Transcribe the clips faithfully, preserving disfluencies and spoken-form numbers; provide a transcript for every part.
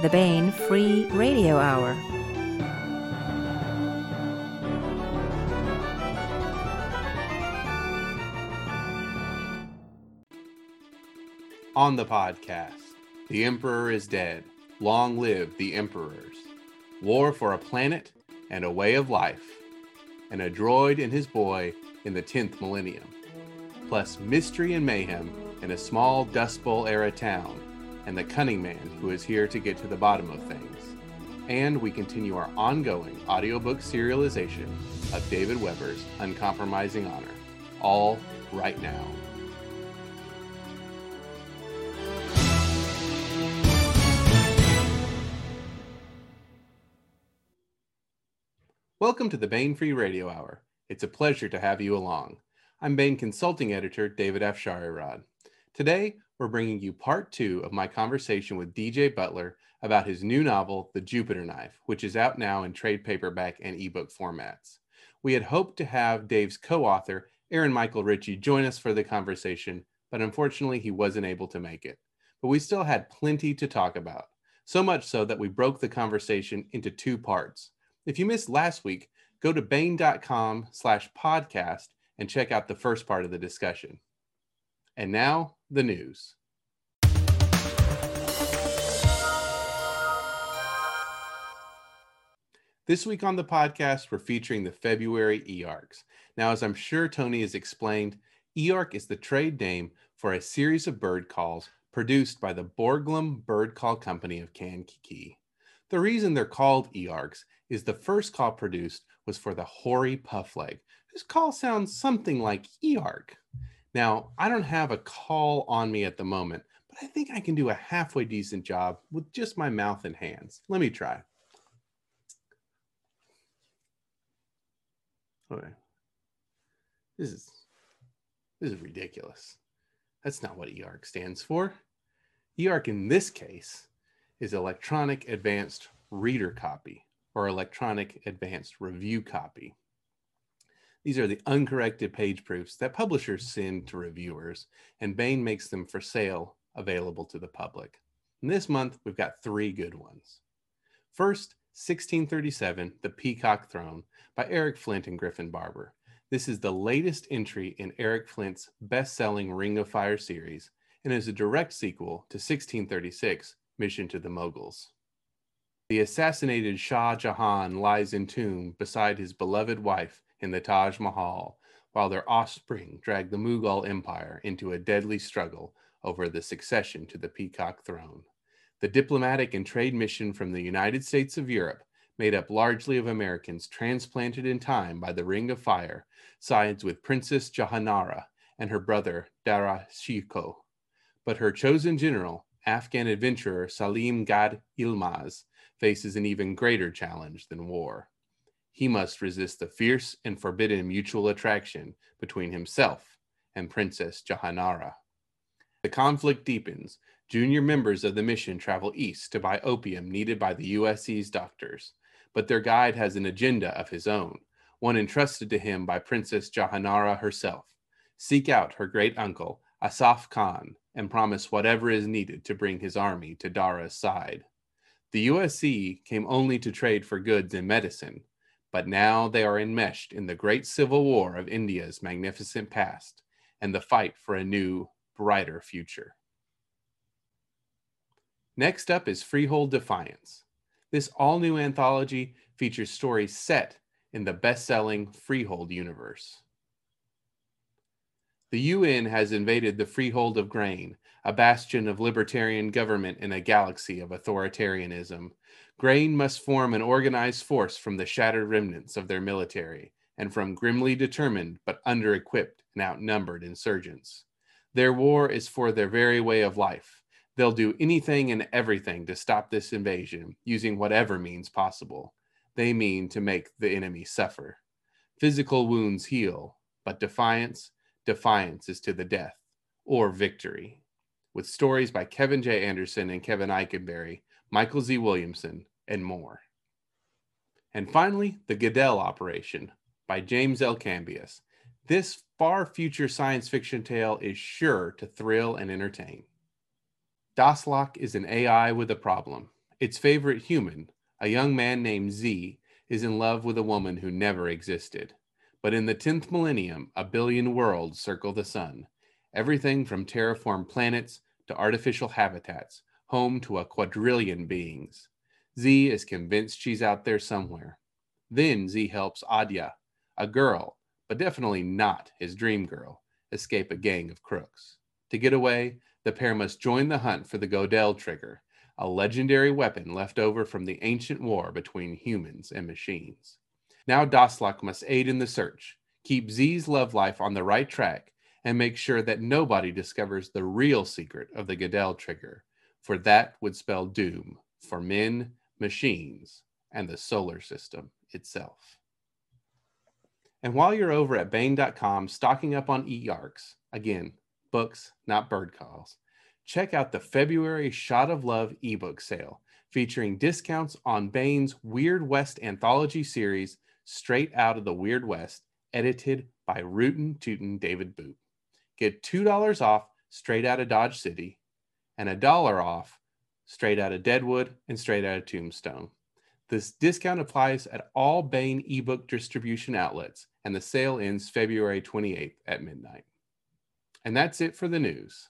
the Baen Free Radio Hour. On the podcast, the Emperor is dead. Long live the Emperors. War for a planet and a way of life. And a droid and his boy in the tenth millennium. Plus mystery and mayhem in a small Dust Bowl era town. And the cunning man who is here to get to the bottom of things. And we continue our ongoing audiobook serialization of David Weber's Uncompromising Honor. All right now. Welcome to the Baen Free Radio Hour. It's a pleasure to have you along. I'm Baen Consulting Editor David Afsharirad. Today, we're bringing you part two of my conversation with D J Butler about his new novel, The Jupiter Knife, which is out now in trade paperback and ebook formats. We had hoped to have Dave's co-author, Aaron Michael Ritchie, join us for the conversation, but unfortunately he wasn't able to make it. But we still had plenty to talk about, so much so that we broke the conversation into two parts. If you missed last week, go to baen.com slash podcast and check out the first part of the discussion. And now, the news. This week on the podcast, we're featuring the February E A R Cs. Now, as I'm sure Tony has explained, E A R C is the trade name for a series of bird calls produced by the Borglum Bird Call Company of Kankakee. The reason they're called E A R Cs is the first call produced was for the hoary puffleg, whose call sounds something like E A R C. Now, I don't have a call on me at the moment, but I think I can do a halfway decent job with just my mouth and hands. Let me try. Okay. This is, this is ridiculous. That's not what E A R C stands for. E A R C in this case is Electronic Advanced Reader Copy, or Electronic Advanced Review Copy. These are the uncorrected page proofs that publishers send to reviewers, and Baen makes them for sale available to the public. And this month, we've got three good ones. First, sixteen thirty-seven, The Peacock Throne by Eric Flint and Griffin Barber. This is the latest entry in Eric Flint's best-selling Ring of Fire series, and is a direct sequel to sixteen thirty-six, Mission to the Moguls. The assassinated Shah Jahan lies entombed beside his beloved wife in the Taj Mahal, while their offspring drag the Mughal Empire into a deadly struggle over the succession to the Peacock Throne. The diplomatic and trade mission from the United States of Europe, made up largely of Americans transplanted in time by the Ring of Fire, sides with Princess Jahanara and her brother Dara Shikoh. But her chosen general, Afghan adventurer Salim Gad Ilmaz, faces an even greater challenge than war. He must resist the fierce and forbidden mutual attraction between himself and Princess Jahanara. The conflict deepens. Junior members of the mission travel east to buy opium needed by the U S C's doctors, but their guide has an agenda of his own, one entrusted to him by Princess Jahanara herself. Seek out her great uncle, Asaf Khan, and promise whatever is needed to bring his army to Dara's side. The U S C came only to trade for goods and medicine, but now they are enmeshed in the great civil war of India's magnificent past and the fight for a new, brighter future. Next up is Freehold Defiance. This all-new anthology features stories set in the best-selling Freehold universe. The U N has invaded the freehold of Grain, a bastion of libertarian government in a galaxy of authoritarianism. Grain must form an organized force from the shattered remnants of their military and from grimly determined but under-equipped and outnumbered insurgents. Their war is for their very way of life. They'll do anything and everything to stop this invasion, using whatever means possible. They mean to make the enemy suffer. Physical wounds heal, but defiance, defiance is to the death, or victory. With stories by Kevin J. Anderson and Kevin Eikenberry, Michael Z. Williamson, and more. And finally, The Goodell Operation by James L. Cambias. This far-future science fiction tale is sure to thrill and entertain. DOSLock is an A I with a problem. Its favorite human, a young man named Z, is in love with a woman who never existed. But in the tenth millennium, a billion worlds circle the sun. Everything from terraformed planets to artificial habitats, home to a quadrillion beings. Z is convinced she's out there somewhere. Then Z helps Adya, a girl, but definitely not his dream girl, escape a gang of crooks. To get away, the pair must join the hunt for the Godel trigger, a legendary weapon left over from the ancient war between humans and machines. Now Daslak must aid in the search, keep Z's love life on the right track, and make sure that nobody discovers the real secret of the Godel trigger, for that would spell doom for men, machines, and the solar system itself. And while you're over at Baen dot com stocking up on e-arcs, again, books, not bird calls, check out the February Shot of Love ebook sale, featuring discounts on Baen's Weird West anthology series, Straight Out of the Weird West, edited by Rootin' Tootin' David Boot. Get two dollars off Straight Out of Dodge City, and a dollar off Straight Out of Deadwood and Straight Out of Tombstone. This discount applies at all Baen ebook distribution outlets, and the sale ends February twenty-eighth at midnight. And that's it for the news.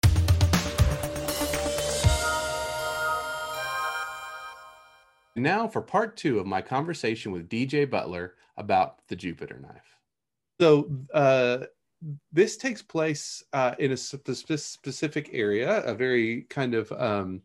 Now for part two of my conversation with D J Butler about the Jupiter knife. So uh, this takes place uh, in a spe- specific area, a very kind of, um,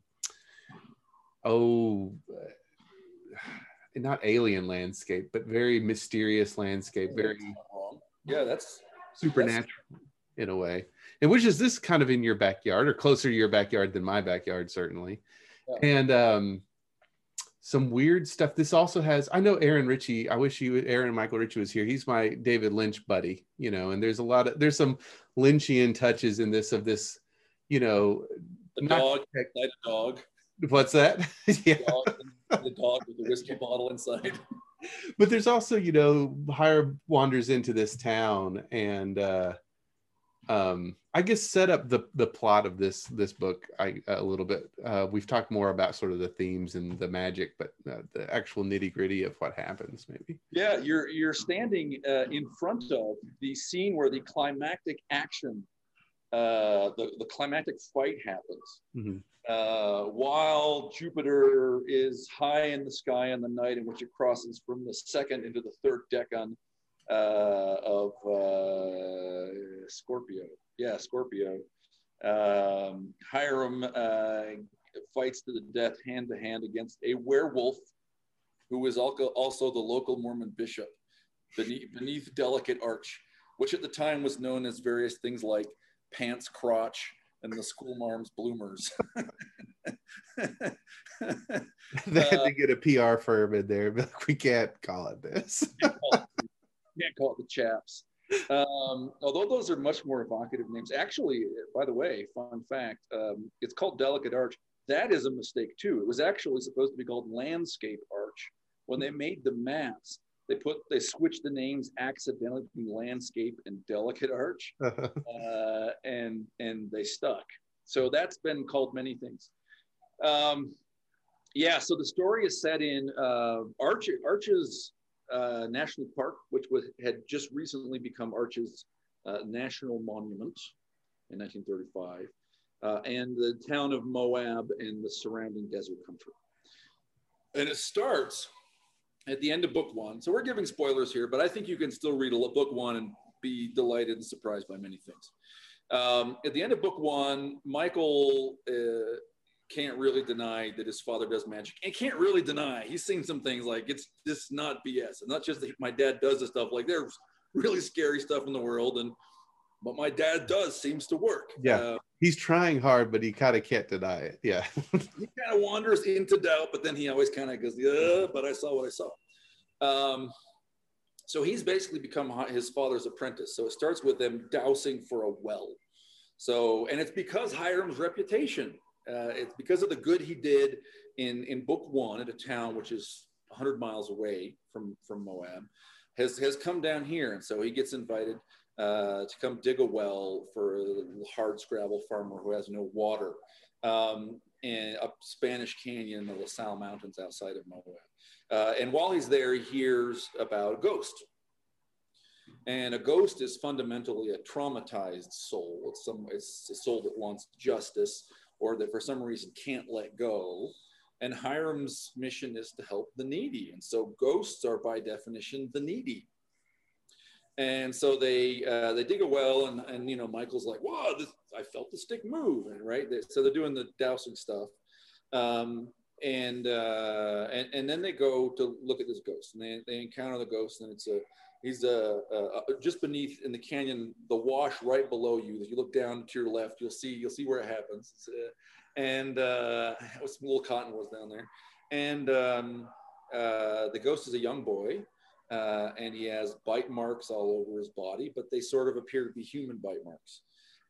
oh, not alien landscape, but very mysterious landscape, very yeah, that's supernatural that's... in a way. And which is this kind of in your backyard, or closer to your backyard than my backyard, certainly. Yeah. And um, some weird stuff. This also has, I know Aaron Ritchie, I wish you, Aaron Michael Ritchie was here. He's my David Lynch buddy, you know, and there's a lot of, there's some Lynchian touches in this of this, you know. The dog, like a dog. What's that? Yeah. The dog, the dog with the whiskey bottle inside. But there's also, you know, Hire wanders into this town and uh, um, I guess set up the the plot of this this book I, a little bit. Uh, we've talked more about sort of the themes and the magic, but uh, the actual nitty gritty of what happens, maybe. Yeah, you're you're standing uh, in front of the scene where the climactic action, uh, the the climactic fight happens. Mm-hmm. Uh, while Jupiter is high in the sky in the night in which it crosses from the second into the third decan uh, of uh, Scorpio. Yeah, Scorpio. Um, Hiram uh, fights to the death hand to hand against a werewolf who is also the local Mormon bishop beneath, beneath Delicate Arch, which at the time was known as various things like Pants Crotch and the School Marms Bloomers. They had to get a P R firm in there, but we can't call it this. can't, call it, can't call it the Chaps. Um, although those are much more evocative names. Actually, by the way, fun fact, um, it's called Delicate Arch. That is a mistake too. It was actually supposed to be called Landscape Arch. When they made the maps, they put they switched the names accidentally between Landscape and Delicate Arch, uh, and and they stuck. So that's been called many things. Um, yeah. So the story is set in uh, Arch Arches uh, National Park, which was had just recently become Arches uh, National Monument in nineteen thirty-five, uh, and the town of Moab and the surrounding desert country. And it starts at the end of book one. So we're giving spoilers here, but I think you can still read a book one and be delighted and surprised by many things. Um, at the end of book one, Michael uh, can't really deny that his father does magic. And can't really deny. He's seen some things like it's just not B S. And not just that my dad does this stuff. Like there's really scary stuff in the world, and but my dad does seems to work. Yeah, uh, he's trying hard, but he kind of can't deny it. Yeah. He kind of wanders into doubt, but then he always kind of goes, yeah, but I saw what I saw. Um, so he's basically become his father's apprentice. So it starts with them dousing for a well. So, and it's because Hiram's reputation, uh, it's because of the good he did in, in book one at a town, which is one hundred miles away from, from Moab, has, has come down here. And so he gets invited uh, to come dig a well for a hard scrabble farmer who has no water. Um, and up Spanish Canyon in the La Salle Mountains outside of Moab. Uh, and while he's there, he hears about a ghost. And a ghost is fundamentally a traumatized soul. It's some, it's a soul that wants justice or that for some reason can't let go. And Hiram's mission is to help the needy. And so ghosts are by definition the needy. And so they uh, they dig a well, and, and you know, Michael's like, whoa, this, I felt the stick move, and right? They, so they're doing the dowsing stuff. Um, and, uh, and and then they go to look at this ghost, and they, they encounter the ghost, and it's a, he's a, a, a just beneath in the canyon, the wash right below you. If you look down to your left, you'll see, you'll see where it happens. It's, uh, and uh, some little cottonwoods down there. And um, uh, the ghost is a young boy. Uh, and he has bite marks all over his body, but they sort of appear to be human bite marks.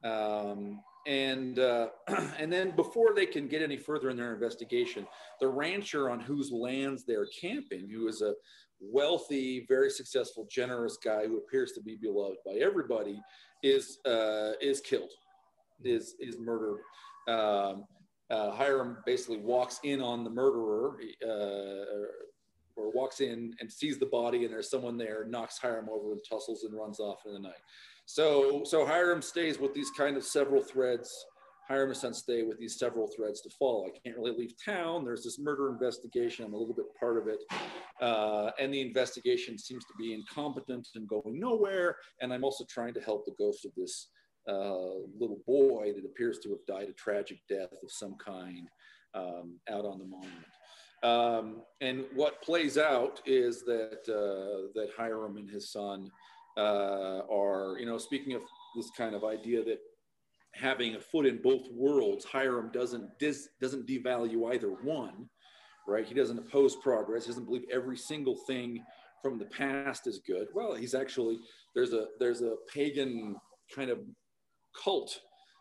Um, and uh, and then before they can get any further in their investigation, the rancher on whose lands they're camping, who is a wealthy, very successful, generous guy who appears to be beloved by everybody, is uh, is killed, is is murdered. Um, uh, Hiram basically walks in on the murderer. Uh, or walks in and sees the body, and there's someone there, knocks Hiram over and tussles and runs off in the night. So, so Hiram stays with these kind of several threads. Hiram and son stay with these several threads to follow. I can't really leave town. There's this murder investigation. I'm a little bit part of it. Uh, and the investigation seems to be incompetent and going nowhere. And I'm also trying to help the ghost of this uh, little boy that appears to have died a tragic death of some kind um, out on the monument. Um, and what plays out is that uh, that Hiram and his son uh, are, you know, speaking of this kind of idea that having a foot in both worlds, Hiram doesn't dis, doesn't devalue either one, right? He doesn't oppose progress. He doesn't believe every single thing from the past is good. Well, he's actually, there's a there's a pagan kind of cult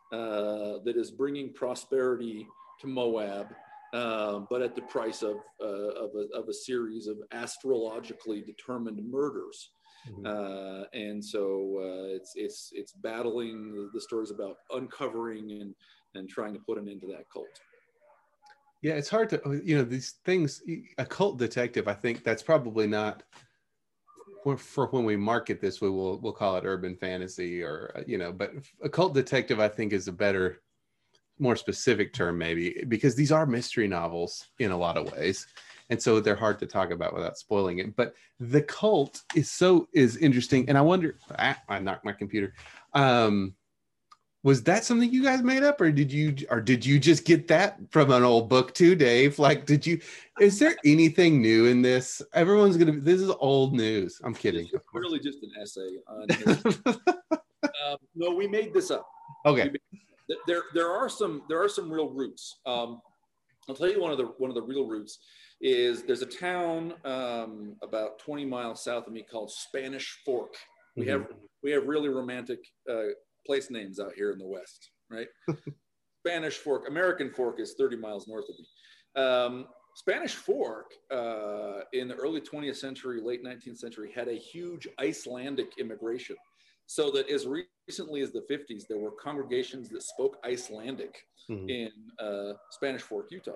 uh, that is bringing prosperity to Moab. Uh, but at the price of uh, of, a, of a series of astrologically determined murders, mm-hmm. uh, and so uh, it's it's it's battling the, the stories about uncovering and and trying to put an end to that cult. Yeah, it's hard to, you know, these things. A cult detective, I think that's probably not for, for when we market this. We will we'll call it urban fantasy, or you know, but a cult detective, I think, is a better, more specific term maybe, because these are mystery novels in a lot of ways, and so they're hard to talk about without spoiling it. But the cult is so is interesting, and I wonder, ah, I knocked my computer. Um, was that something you guys made up, or did you or did you just get that from an old book too, Dave? Like, did you? Is there anything new in this? Everyone's gonna be. This is old news. I'm kidding. It's really just an essay on. um, no, we made this up. Okay. There, there are some, there are some real roots. Um, I'll tell you one of the one of the real roots is there's a town um, about twenty miles south of me called Spanish Fork. We mm-hmm. have we have really romantic uh, place names out here in the West, right? Spanish Fork, American Fork is thirty miles north of me. Um, Spanish Fork uh, in the early twentieth century, late nineteenth century had a huge Icelandic immigration. So that as recently as the fifties, there were congregations that spoke Icelandic mm-hmm. in uh, Spanish Fork, Utah.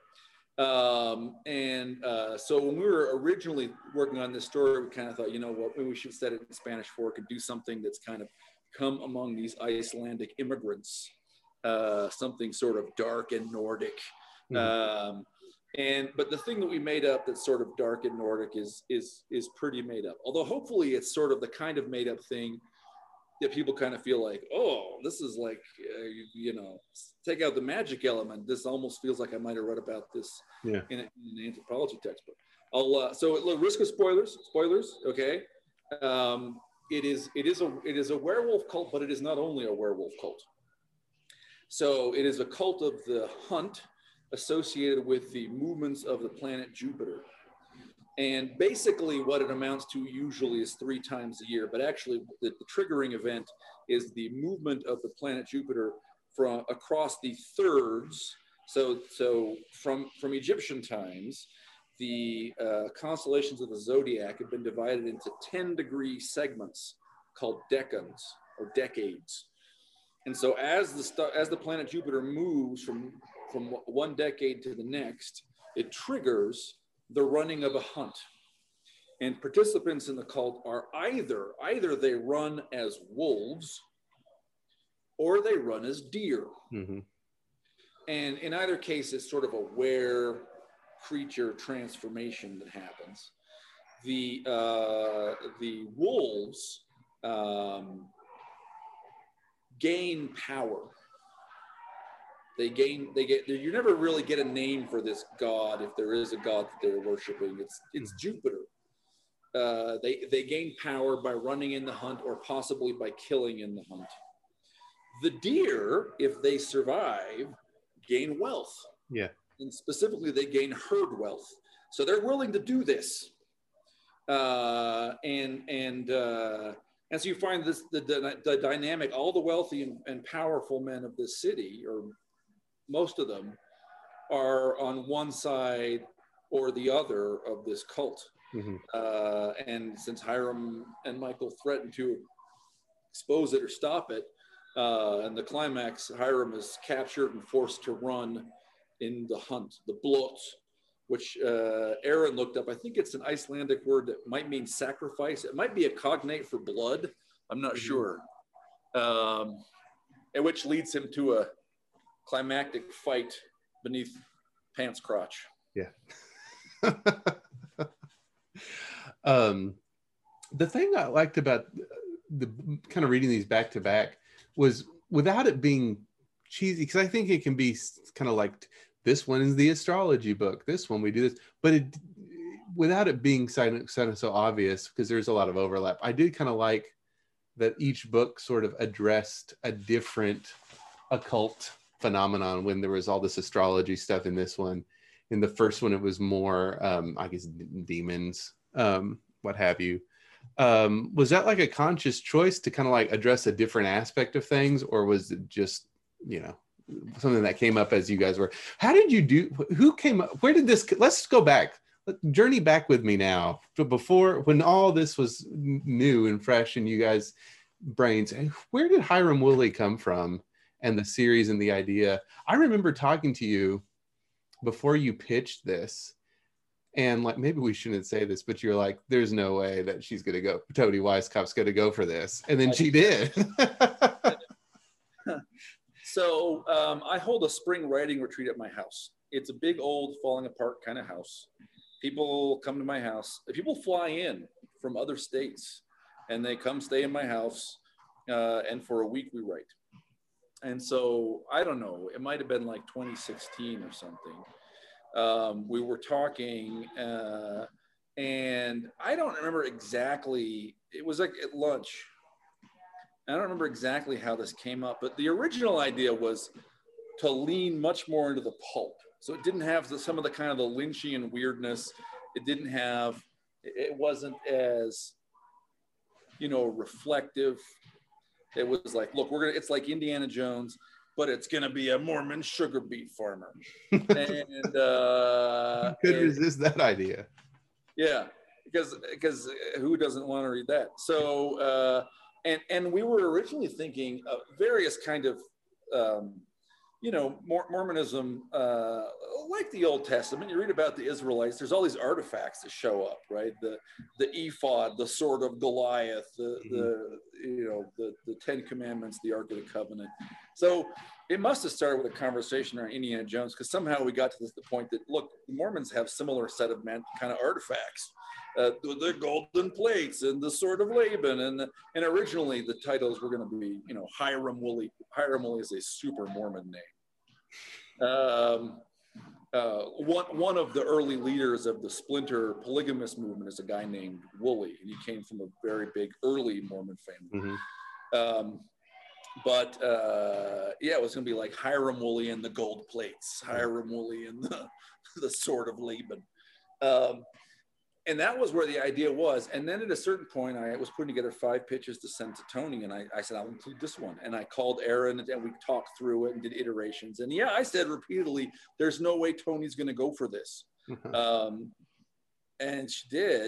Um, and uh, so when we were originally working on this story, we kind of thought, you know what, maybe we should set it in Spanish Fork and do something that's kind of come among these Icelandic immigrants, uh, something sort of dark and Nordic. Mm-hmm. Um, and but the thing that we made up that's sort of dark and Nordic is is is pretty made up. Although hopefully it's sort of the kind of made up thing that people kind of feel like, oh, this is like, uh, you, you know, take out the magic element. This almost feels like I might have read about this yeah. in, a, in an anthropology textbook. I'll uh, so look, risk of spoilers, spoilers. Okay, um, it is it is a it is a werewolf cult, but it is not only a werewolf cult. So it is a cult of the hunt associated with the movements of the planet Jupiter. And basically what it amounts to usually is three times a year, but actually the, the triggering event is the movement of the planet Jupiter from across the thirds. So, so from, from Egyptian times, the uh, constellations of the zodiac have been divided into ten degree segments called decans or decades. And so as the, as the planet Jupiter moves from from one decade to the next, it triggers the running of a hunt. And participants in the cult are either, either they run as wolves or they run as deer. Mm-hmm. And in either case, it's sort of a were creature transformation that happens. The, uh, the wolves um, gain power. They gain, they get, you never really get a name for this god if there is a god that they're worshiping. It's, it's Jupiter. Uh, they, they gain power by running in the hunt or possibly by killing in the hunt. The deer, if they survive, gain wealth. Yeah. And specifically, they gain herd wealth. So they're willing to do this. Uh, and, and, uh, and so you find this, the, the, the dynamic, all the wealthy and, and powerful men of this city, or most of them, are on one side or the other of this cult. Mm-hmm. Uh, and since Hiram and Michael threatened to expose it or stop it, uh, in the climax, Hiram is captured and forced to run in the hunt, the blot, which uh, Aaron looked up. I think it's an Icelandic word that might mean sacrifice. It might be a cognate for blood. I'm not mm-hmm. sure. Um, and which leads him to a climactic fight beneath Pants' crotch. Yeah. um, the thing I liked about the kind of reading these back to back was without it being cheesy, because I think it can be kind of like, this one is the astrology book, this one we do this, but it, without it being kind of so obvious, because there's a lot of overlap. I did kind of like that each book sort of addressed a different occult phenomenon. When there was all this astrology stuff in this one, in the first one it was more um I guess demons, um what have you. Um was that like a conscious choice to kind of like address a different aspect of things, or was it just, you know, something that came up as you guys were? How did you do, who came up, where did this, let's go back, journey back with me now to before, when all this was new and fresh in you guys' brains. Where did Hiram Woolley come from, and the series and the idea? I remember talking to you before you pitched this, and like, maybe we shouldn't say this, but you're like, there's no way that she's gonna go, Toni Weisskopf's gonna go for this, and then she did. So um, I hold a spring writing retreat at my house. It's a big, old, falling apart kind of house. People come to my house. People fly in from other states, and they come stay in my house, uh, and for a week we write. And so, I don't know, it might have been like twenty sixteen or something. Um, we were talking, uh, and I don't remember exactly, it was like at lunch. I don't remember exactly how this came up, but the original idea was to lean much more into the pulp. So it didn't have the, some of the kind of the Lynchian weirdness. It didn't have, it wasn't as, you know, reflective. It was like, look, we're gonna, it's like Indiana Jones, but it's gonna be a Mormon sugar beet farmer. And uh, could and, resist that idea. Yeah, because because who doesn't want to read that? So. Uh, And and we were originally thinking of various kind of, um, you know, Mormonism, uh, like the Old Testament. You read about the Israelites. There's all these artifacts that show up, right? The the ephod, the sword of Goliath, the mm-hmm. the you know the the Ten Commandments, the Ark of the Covenant. So it must have started with a conversation around Indiana Jones, because somehow we got to this, the point that, look, the Mormons have similar set of man, kind of artifacts. Uh, the, the golden plates and the sword of Laban, and the, and originally the titles were going to be, you know, Hiram Woolley. Hiram Woolley is a super Mormon name. Um, uh, one one of the early leaders of the splinter polygamist movement is a guy named Woolley, and he came from a very big early Mormon family. Mm-hmm. Um, but uh, yeah, it was going to be like Hiram Woolley and the gold plates, Hiram Woolley and the the sword of Laban. Um, And that was where the idea was. And then at a certain point, I was putting together five pitches to send to Toni. And I, I said, I'll include this one. And I called Aaron, and we talked through it and did iterations. And yeah, I said repeatedly, there's no way Toni's going to go for this. um, and she did.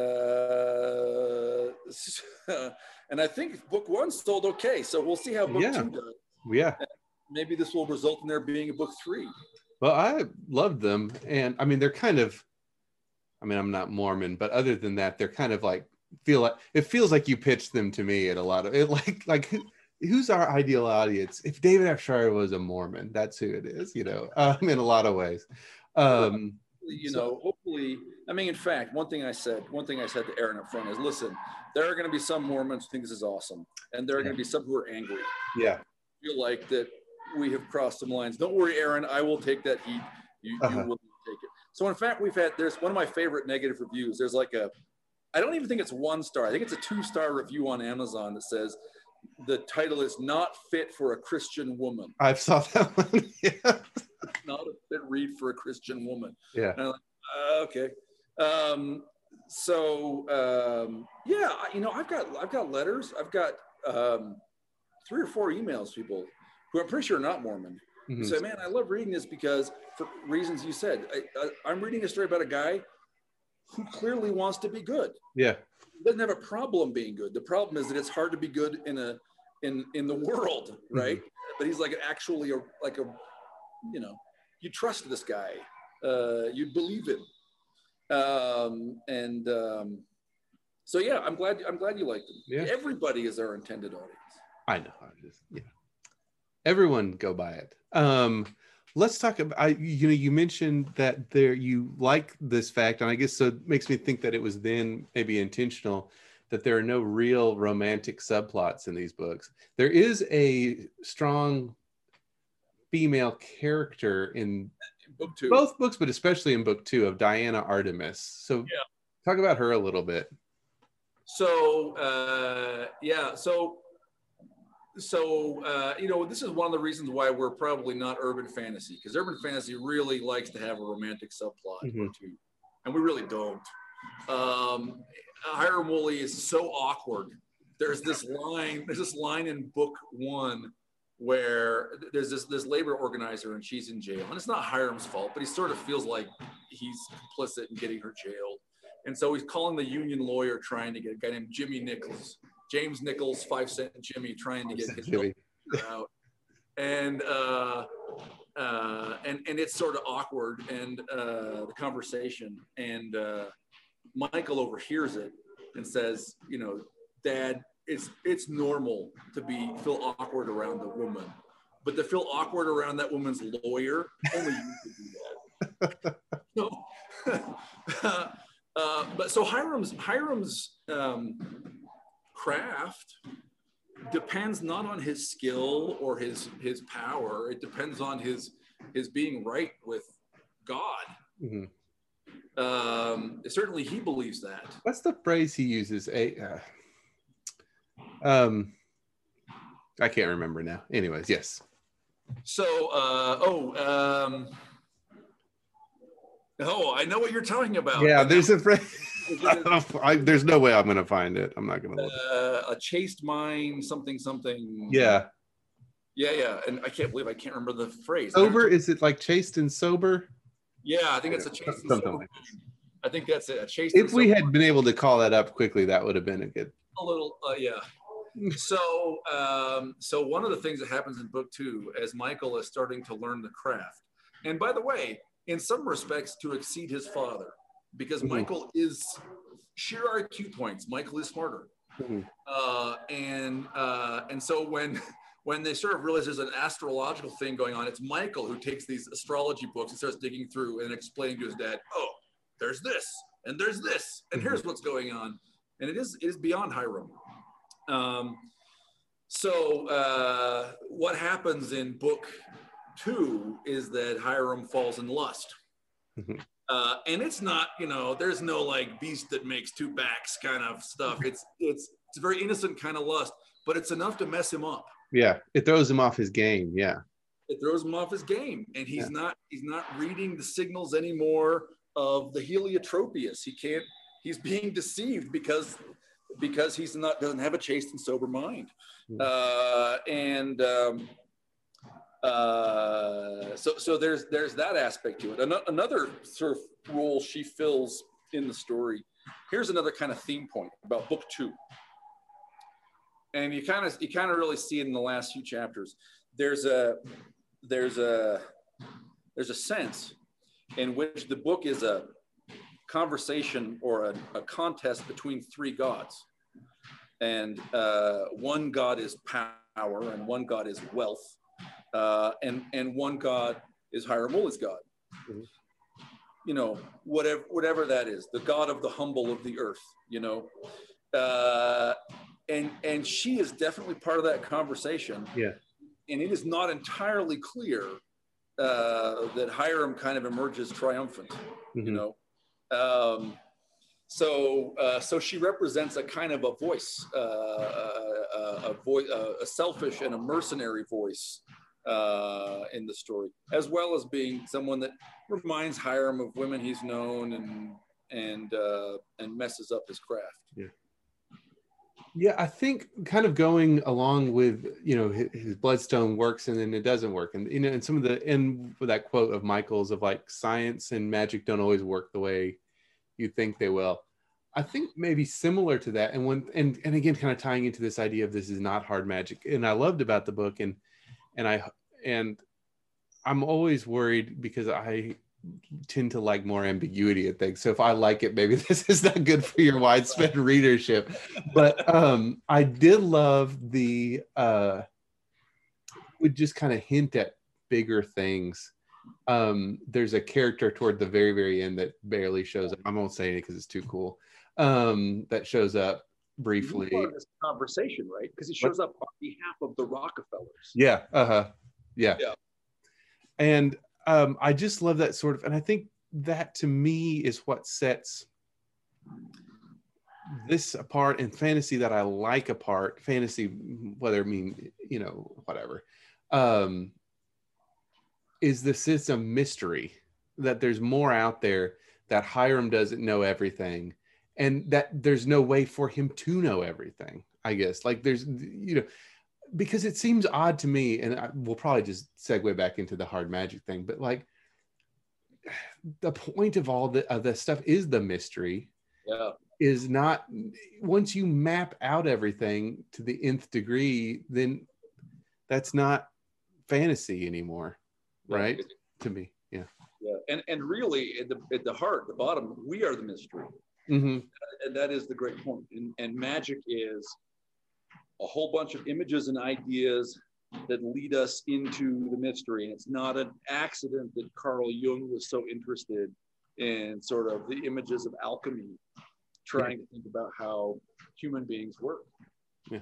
Uh, and I think book one sold okay. So we'll see how book yeah. two does. Yeah. maybe this will result in there being a book three. Well, I loved them, and I mean, they're kind of, I mean, I'm not Mormon, but other than that, they're kind of like feel like it feels like you pitched them to me at a lot of it, like like who, who's our ideal audience? If David F. Shire was a Mormon, that's who it is, you know, um, in a lot of ways. Um, you so, know, hopefully, I mean, in fact, one thing I said, one thing I said to Aaron up front is, listen, there are going to be some Mormons who think this is awesome, and there are yeah. going to be some who are angry. Yeah. Feel like that we have crossed some lines. Don't worry, Aaron, I will take that heat. You, uh-huh. you will take it. So in fact, we've had, there's one of my favorite negative reviews. There's like a, I don't even think it's one star. I think it's a two-star review on Amazon that says the title is not fit for a Christian woman. I saw that one. Yeah. Not a fit read for a Christian woman. Yeah. And I'm like, uh, okay. Um, so um, yeah, you know, I've got, I've got letters. I've got um, three or four emails, people who I'm pretty sure are not Mormon. Mm-hmm. Say, man, I love reading this because for reasons you said, I, I, I'm reading a story about a guy who clearly wants to be good. Yeah. He doesn't have a problem being good. The problem is that it's hard to be good in a, in, in the world. Right. Mm-hmm. But he's like actually a, like a, you know, you trust this guy, uh, you believe him. Um, and um, so, yeah, I'm glad, I'm glad you liked them. Yeah. Everybody is our intended audience. I know. I just, yeah. Everyone go buy it. Um, let's talk about, I, you know, you mentioned that there, you like this fact, and I guess so it makes me think that it was then maybe intentional that there are no real romantic subplots in these books. There is a strong female character in book two. Both books, but especially in book two of Diana Artemis. So yeah. Talk about her a little bit. So, uh, yeah, so, so uh, you know, this is one of the reasons why we're probably not urban fantasy, because urban fantasy really likes to have a romantic subplot mm-hmm. or two, and we really don't. Um, Hiram Woolley is so awkward. There's this line, there's this line in book one where there's this, this labor organizer and she's in jail, and it's not Hiram's fault, but he sort of feels like he's complicit in getting her jailed. And so he's calling the union lawyer, trying to get a guy named Jimmy Nichols, James Nichols, five cent Jimmy, trying to get his Jimmy out. And, uh, uh, and, and it's sort of awkward, and uh, the conversation, and uh, Michael overhears it and says, you know, Dad, it's it's normal to be feel awkward around the woman, but to feel awkward around that woman's lawyer, only you could do that. So, uh, but so Hiram's Hiram's um, craft depends not on his skill or his his power. It depends on his his being right with God. Mm-hmm. Um, certainly, he believes that. What's the phrase he uses? A uh... Um, I can't remember now. Anyways, yes. So, uh, oh, um, oh, I know what you're talking about. Yeah, there's a phrase. I I, there's no way I'm going to find it. I'm not going to look. Uh, a chaste mind, something, something. Yeah. Yeah, yeah. And I can't believe I can't remember the phrase. Sober? Is it like chaste and sober? Yeah, I think it's a chaste and sober. Like I think that's it. A chaste if we had been able to call that up quickly, that would have been a good. A little, uh, yeah. So, um, so one of the things that happens in book two, as Michael is starting to learn the craft, and by the way, in some respects, to exceed his father, because mm-hmm. Michael is sheer I Q points. Michael is smarter, mm-hmm. uh, and uh, and so when when they sort of realize there's an astrological thing going on, it's Michael who takes these astrology books and starts digging through and explaining to his dad, "Oh, there's this, and there's this, and here's what's going on," and it is it is beyond Hiram. Um, so uh, what happens in book two is that Hiram falls in lust. Mm-hmm. Uh, and it's not, you know, there's no like beast that makes two backs kind of stuff. It's, it's, it's a very innocent kind of lust, but it's enough to mess him up. Yeah. It throws him off his game. Yeah. It throws him off his game, and he's yeah. not, he's not reading the signals anymore of the heliotropius. He can't, he's being deceived because because he's not doesn't have a chaste and sober mind, uh, and um, uh, so so there's there's that aspect to it. An- another sort of role she fills in the story. Here's another kind of theme point about book two, and you kind of you kind of really see it in the last few chapters. there's a there's a there's a sense in which the book is a conversation or a, a contest between three gods, and uh, one god is power, and one god is wealth, uh, and and one god is Hiram Woolley's god. Mm-hmm. You know, whatever whatever that is, the god of the humble of the earth. You know, uh, and and she is definitely part of that conversation. Yeah, and it is not entirely clear uh, that Hiram kind of emerges triumphant. Mm-hmm. You know. Um, so, uh, so she represents a kind of a voice, uh, a, a voice, a selfish and a mercenary voice uh, in the story, as well as being someone that reminds Hiram of women he's known and and uh, and messes up his craft. Yeah, yeah. I think kind of going along with you know his, his Bloodstone works and then it doesn't work, and you know, and some of the and with that quote of Michael's of like science and magic don't always work the way you think they will. I think maybe similar to that, and when and and again, kind of tying into this idea of this is not hard magic. And I loved about the book, and and I and I'm always worried because I tend to like more ambiguity in things. So if I like it, maybe this is not good for your widespread readership. But um, I did love the uh, would just kind of hint at bigger things. Um, there's a character toward the very, very end that barely shows up. I won't say it because it's too cool. Um, that shows up briefly. Part of this conversation, right? Because he shows what? up on behalf of the Rockefellers. Yeah. Uh huh. Yeah. Yeah. And um, I just love that sort of, and I think that to me is what sets this apart in fantasy that I like apart. Fantasy, whether it mean you know whatever. Um, is the sense of mystery, that there's more out there, that Hiram doesn't know everything, and that there's no way for him to know everything, I guess. Like there's, you know, because it seems odd to me, and I, we'll probably just segue back into the hard magic thing, but like the point of all the, of the stuff is the mystery. Yeah. Is not, once you map out everything to the nth degree, then that's not fantasy anymore. Right. Yeah. To me. Yeah. Yeah. And and really at the at the heart, the bottom, we are the mystery. Mm-hmm. And that is the great point. And, and magic is a whole bunch of images and ideas that lead us into the mystery. And it's not an accident that Carl Jung was so interested in sort of the images of alchemy, trying yeah. to think about how human beings work. Yeah.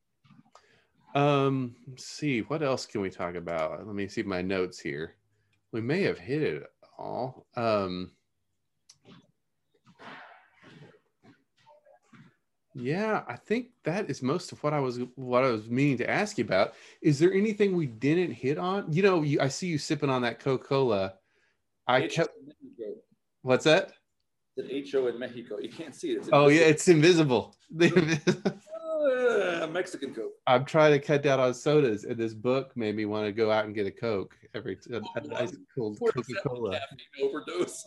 Um, let's see, what else can we talk about? Let me see my notes here. We may have hit it all. Um, yeah, I think that is most of what I was what I was meaning to ask you about. Is there anything we didn't hit on? You know, you, I see you sipping on that Coca-Cola. I kept. What's that? The H O in Mexico. You can't see it. It's oh yeah, it's invisible. Uh, Mexican Coke. I'm trying to cut down on sodas, and this book made me want to go out and get a Coke every a, a nice cold Coca-Cola. Overdose.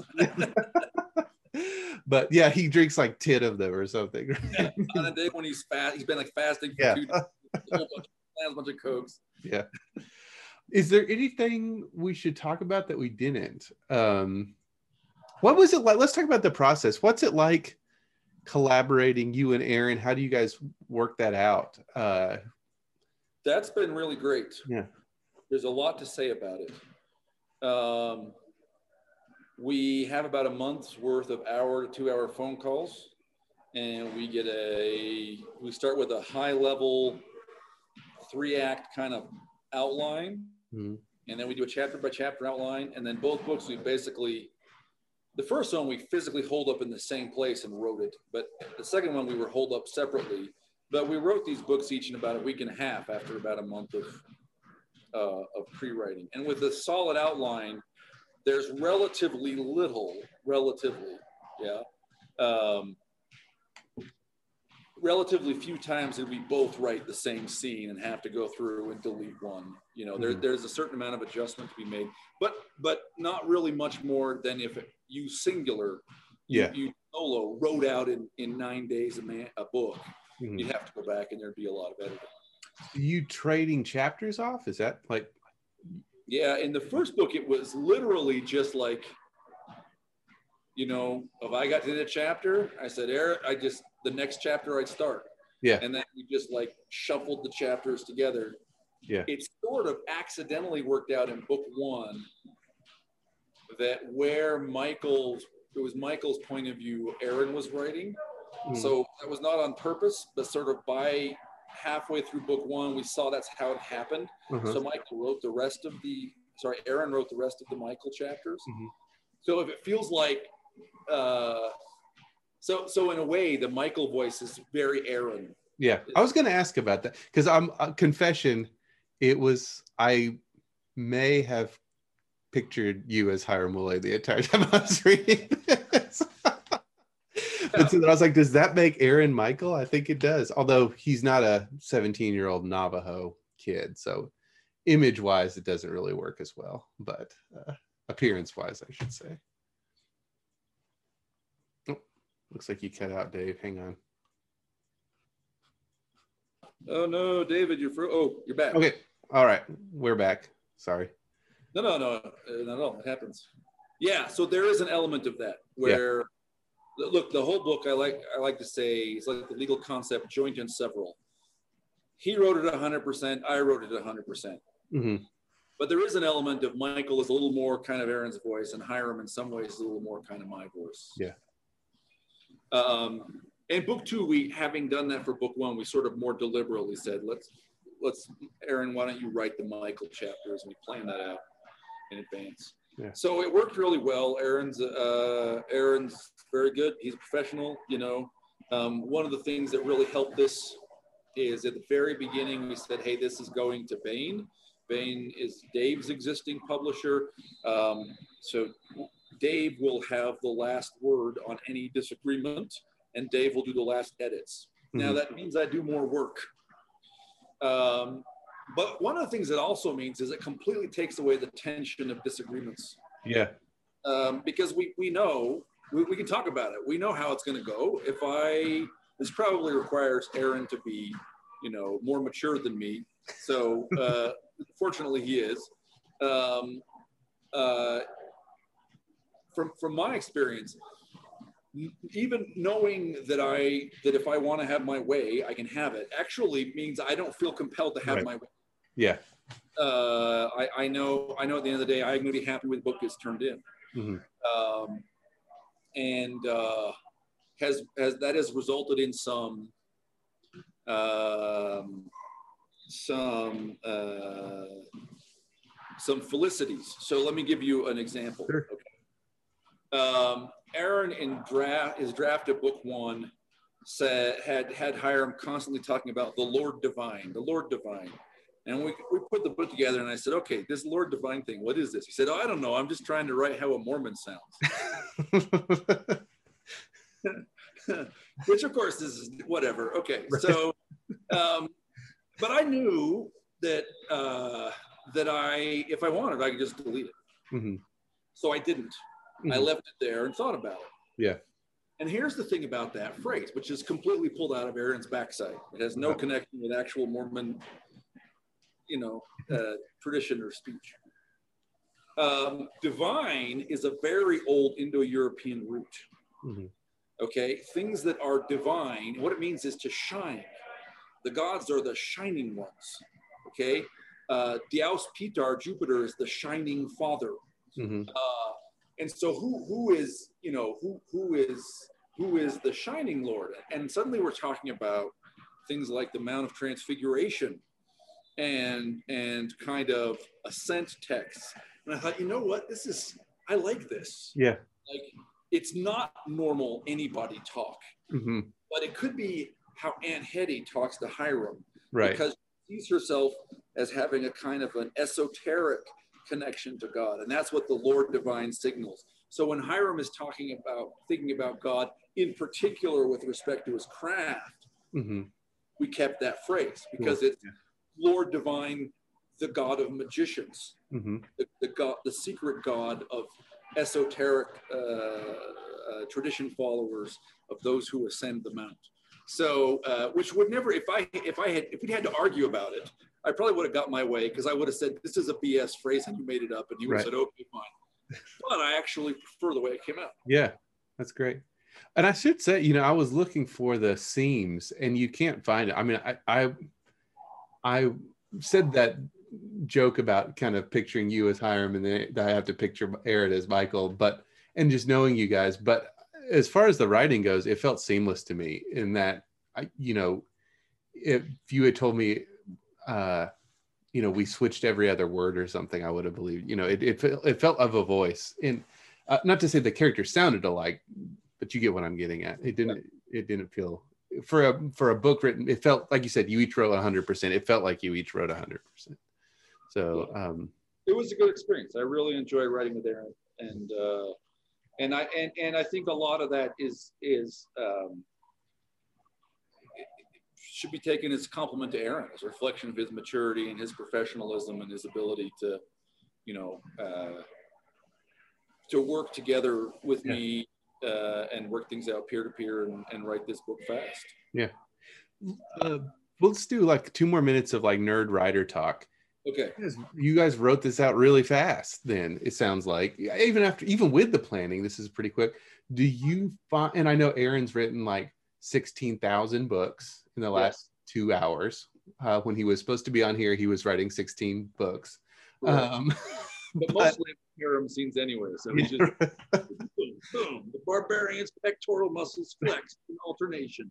But yeah, he drinks like ten of them or something. Yeah, on a day when he's fast, he's been like fasting for yeah. two days. A whole bunch, a bunch of Cokes. Yeah. Is there anything we should talk about that we didn't? Um, what was it like? Let's talk about the process. What's it like collaborating, you and Aaron? How do you guys work that out? Uh, That's been really great. Yeah. There's a lot to say about it. Um, we have about a month's worth of hour to two hour phone calls, and we get a, we start with a high level three act kind of outline. Mm-hmm. And then we do a chapter by chapter outline. And then both books, we basically, the first one we physically holed up in the same place and wrote it. But the second one we were holed up separately. But we wrote these books each in about a week and a half after about a month of uh, of pre-writing. And with a solid outline, there's relatively little, relatively, yeah, um, relatively few times that we both write the same scene and have to go through and delete one. You know, there, mm-hmm. there's a certain amount of adjustment to be made, but but not really much more than if it, you singular, yeah, you, you solo wrote out in, in nine days a, man, a book. Mm-hmm. You'd have to go back and there'd be a lot of editing. You trading chapters off? Is that like? Yeah, in the first book, it was literally just like, you know, if I got to the chapter, I said, Eric, I just, the next chapter I'd start. Yeah. And then we just like shuffled the chapters together. Yeah. It sort of accidentally worked out in book one that where Michael's, it was Michael's point of view, Aaron was writing. Mm. So that was not on purpose, but sort of by halfway through book one, we saw that's how it happened. Uh-huh. So Michael wrote the rest of the, sorry, Aaron wrote the rest of the Michael chapters. Mm-hmm. So if it feels like, uh, so so in a way, the Michael voice is very Aaron. Yeah, I was going to ask about that because I'm uh, confession. It was I may have pictured you as Hiram Woolley the entire time I was reading this. But so I was like, does that make Aaron Michael? I think it does. Although he's not a seventeen-year-old Navajo kid, so image-wise, it doesn't really work as well. But uh, appearance-wise, I should say. Oh, looks like you cut out, Dave. Hang on. Oh no, David, you're fro- oh, you're back. Okay, all right, we're back. Sorry. No, no, no, not at all. It happens. Yeah, so there is an element of that where. Yeah. Look, the whole book, I like I like to say, it's like the legal concept, joint and several. He wrote it one hundred percent, I wrote it one hundred percent. Mm-hmm. But there is an element of Michael is a little more kind of Aaron's voice, and Hiram in some ways is a little more kind of my voice. Yeah. Um, in book two, we, having done that for book one, we sort of more deliberately said, let's, let's, Aaron, why don't you write the Michael chapters? And we planned that out in advance. Yeah. So it worked really well. Aaron's uh, Aaron's very good. He's a professional, you know. Um, one of the things that really helped this is at the very beginning, we said, hey, this is going to Baen. Baen is Dave's existing publisher. Um, so Dave will have the last word on any disagreement, and Dave will do the last edits. Mm-hmm. Now, that means I do more work. Um, But one of the things it also means is it completely takes away the tension of disagreements. Yeah. Um, because we, we know, we, we can talk about it. We know how it's going to go. If I, this probably requires Aaron to be, you know, more mature than me. So uh, fortunately he is. Um, uh, from, from my experience, even knowing that I, that if I want to have my way, I can have it, actually means I don't feel compelled to have right. my way. Yeah. Uh, I, I know, I know at the end of the day, I'm going to be happy when the book gets turned in. Mm-hmm. Um, and uh, has, has, that has resulted in some, um, some, uh, some felicities. So let me give you an example. Sure. Okay. Um, Aaron in draft, his draft of book one said, had, had Hiram constantly talking about the Lord Divine, the Lord Divine. And we, we put the book together and I said, okay, this Lord Divine thing, what is this? He said, oh, I don't know. I'm just trying to write how a Mormon sounds. Which of course is whatever. Okay. Right. So, um, but I knew that, uh, that I, if I wanted, I could just delete it. Mm-hmm. So I didn't. Mm-hmm. I left it there and thought about it. Yeah. And here's the thing about that phrase, which is completely pulled out of Aaron's backside. It has no connection with actual Mormon, you know, uh, tradition or speech. Um, divine is a very old Indo-European root. Mm-hmm. Okay, things that are divine, what it means is to shine. The gods are the shining ones. Okay, uh, Dios Pitar, Jupiter, is the shining father. Mm-hmm. Uh, and so, who who is you know who who is who is the shining Lord? And suddenly we're talking about things like the Mount of Transfiguration. And and kind of ascent texts. And I thought, you know what, this is, I like this. Yeah. Like, it's not normal anybody talk, mm-hmm. but it could be how Aunt Hetty talks to Hiram. Right. Because she sees herself as having a kind of an esoteric connection to God. And that's what the Lord Divine signals. So when Hiram is talking about, thinking about God, in particular with respect to his craft, mm-hmm. we kept that phrase because cool. it's, yeah. Lord Divine, the God of magicians, mm-hmm. the, the God, the secret God of esoteric uh, uh, tradition followers of those who ascend the mount. So, uh, which would never, if I, if I had, if we'd had to argue about it, I probably would have got my way because I would have said, this is a B S phrase and you made it up. And he would have Right. said, okay, fine. But I actually prefer the way it came out. Yeah, that's great. And I should say, you know, I was looking for the seams and you can't find it. I mean, I, I, I said that joke about kind of picturing you as Hiram and then I have to picture Aaron as Michael, but, and just knowing you guys, but as far as the writing goes, it felt seamless to me in that, I, you know, if you had told me, uh, you know, we switched every other word or something, I would have believed, you know, it, it, it felt of a voice. And uh, not to say the characters sounded alike, but you get what I'm getting at. It didn't, it didn't feel, for a, for a book written, it felt like you said, you each wrote one hundred percent. It felt like you each wrote one hundred percent. So um, it was a good experience. I really enjoy writing with Aaron, and uh, and I and, and I think a lot of that is is um, should be taken as a compliment to Aaron, as a reflection of his maturity and his professionalism and his ability to, you know, uh, to work together with yeah. me uh, and work things out peer to peer and, and write this book fast. Yeah. Uh, let's do like two more minutes of like nerd writer talk. Okay. You guys, you guys wrote this out really fast then, it sounds like. Even after, even with the planning, this is pretty quick. Do you find, and I know Aaron's written like sixteen thousand books in the last yes. two hours. Uh, when he was supposed to be on here, he was writing sixteen books. Right. Um, but, but mostly harem scenes anyway. So we just, boom, boom, the barbarian's pectoral muscles flex in alternation.